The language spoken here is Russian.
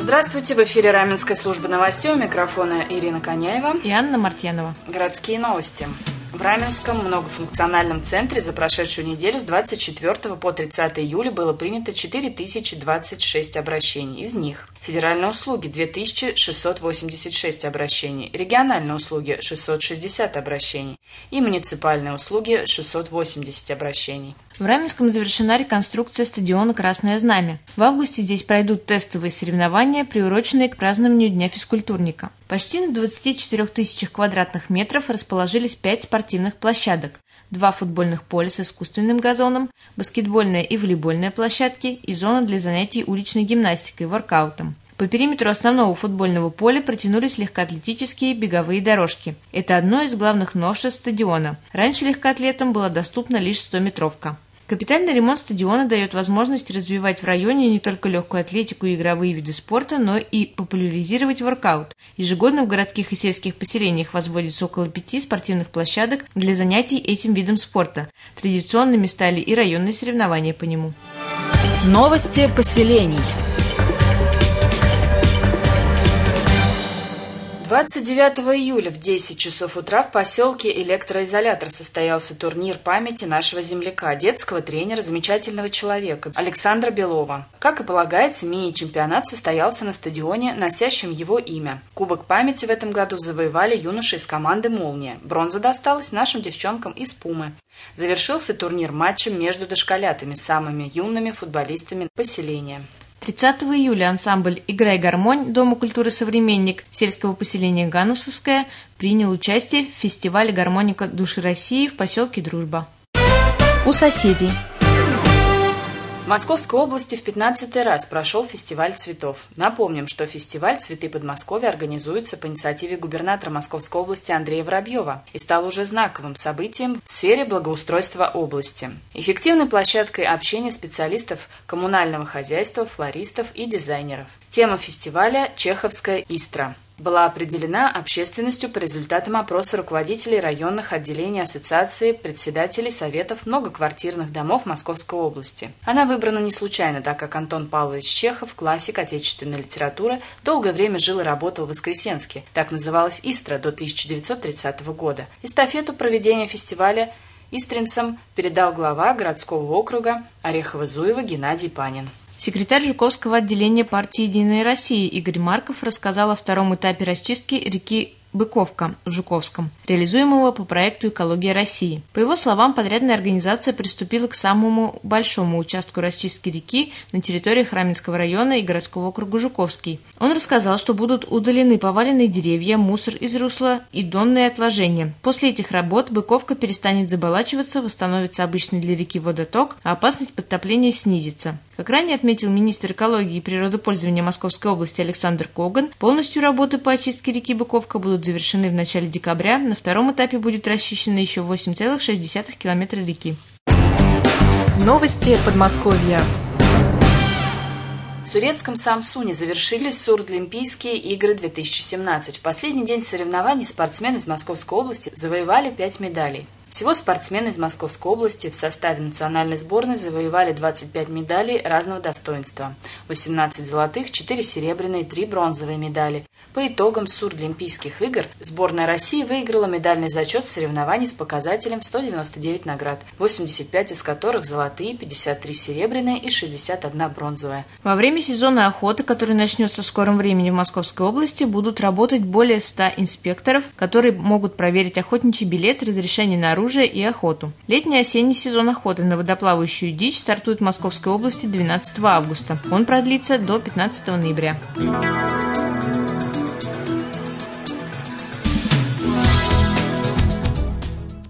Здравствуйте, в эфире Раменская служба новостей, у микрофона Ирина Коняева и Анна Мартьянова. Городские новости. В Раменском многофункциональном центре за прошедшую неделю с 24 по 30 июля было принято 4026 обращений. Из них федеральные услуги – 2686 обращений, региональные услуги – 660 обращений и муниципальные услуги – 680 обращений. В Раменском завершена реконструкция стадиона «Красное Знамя». В августе здесь пройдут тестовые соревнования, приуроченные к празднованию Дня физкультурника. Почти на 24 тысячах квадратных метров расположились 5 спортивных площадок, 2 футбольных поля с искусственным газоном, баскетбольная и волейбольная площадки и зона для занятий уличной гимнастикой, воркаутом. По периметру основного футбольного поля протянулись легкоатлетические беговые дорожки. Это одно из главных новшеств стадиона. Раньше легкоатлетам была доступна лишь 100-метровка. Капитальный ремонт стадиона дает возможность развивать в районе не только легкую атлетику и игровые виды спорта, но и популяризировать воркаут. Ежегодно в городских и сельских поселениях возводится около 5 спортивных площадок для занятий этим видом спорта. Традиционными стали и районные соревнования по нему. Новости поселений. 29 июля в 10 часов утра в поселке Электроизолятор состоялся турнир памяти нашего земляка, детского тренера, замечательного человека Александра Белова. Как и полагается, мини-чемпионат состоялся на стадионе, носящем его имя. Кубок памяти в этом году завоевали юноши из команды «Молния». Бронза досталась нашим девчонкам из «Пумы». Завершился турнир матчем между дошколятами, самыми юными футболистами поселения. 30 июля ансамбль «Играй гармонь» Дома культуры «Современник» сельского поселения Ганусовское принял участие в фестивале «Гармоника души России» в поселке Дружба. У соседей. В Московской области в 15-й раз прошел фестиваль цветов. Напомним, что фестиваль «Цветы Подмосковья» организуется по инициативе губернатора Московской области Андрея Воробьева и стал уже знаковым событием в сфере благоустройства области. Эффективной площадкой общения специалистов коммунального хозяйства, флористов и дизайнеров. Тема фестиваля «Чеховская Истра» была определена общественностью по результатам опроса руководителей районных отделений Ассоциации председателей советов многоквартирных домов Московской области. Она выбрана не случайно, так как Антон Павлович Чехов, классик отечественной литературы, долгое время жил и работал в Воскресенске. Так называлась Истра до 1930 года. Эстафету проведения фестиваля истринцам передал глава городского округа Орехово-Зуево Геннадий Панин. Секретарь Жуковского отделения партии «Единая Россия» Игорь Марков рассказал о втором этапе расчистки реки Быковка в Жуковском, реализуемого по проекту «Экология России». По его словам, подрядная организация приступила к самому большому участку расчистки реки на территории Раменского района и городского округа Жуковский. Он рассказал, что будут удалены поваленные деревья, мусор из русла и донные отложения. После этих работ Быковка перестанет заболачиваться, восстановится обычный для реки водоток, а опасность подтопления снизится. Как ранее отметил министр экологии и природопользования Московской области Александр Коган, полностью работы по очистке реки Быковка будут завершены в начале декабря. На втором этапе будет расчищено еще 8,6 километра реки. Новости Подмосковья. В турецком Самсуне завершились Сурдлимпийские игры 2017. В последний день соревнований спортсмены из Московской области завоевали 5 медалей. Всего спортсмены из Московской области в составе национальной сборной завоевали 25 медалей разного достоинства. 18 золотых, 4 серебряные и 3 бронзовые медали. По итогам Сурдлимпийских игр сборная России выиграла медальный зачет соревнований с показателем 199 наград, 85 из которых золотые, 53 серебряные и 61 бронзовая. Во время сезона охоты, который начнется в скором времени в Московской области, будут работать более 100 инспекторов, которые могут проверить охотничий билет, разрешение на оружие и охоту. Летний и осенний сезон охоты на водоплавающую дичь стартует в Московской области 12 августа. Он продлится до 15 ноября.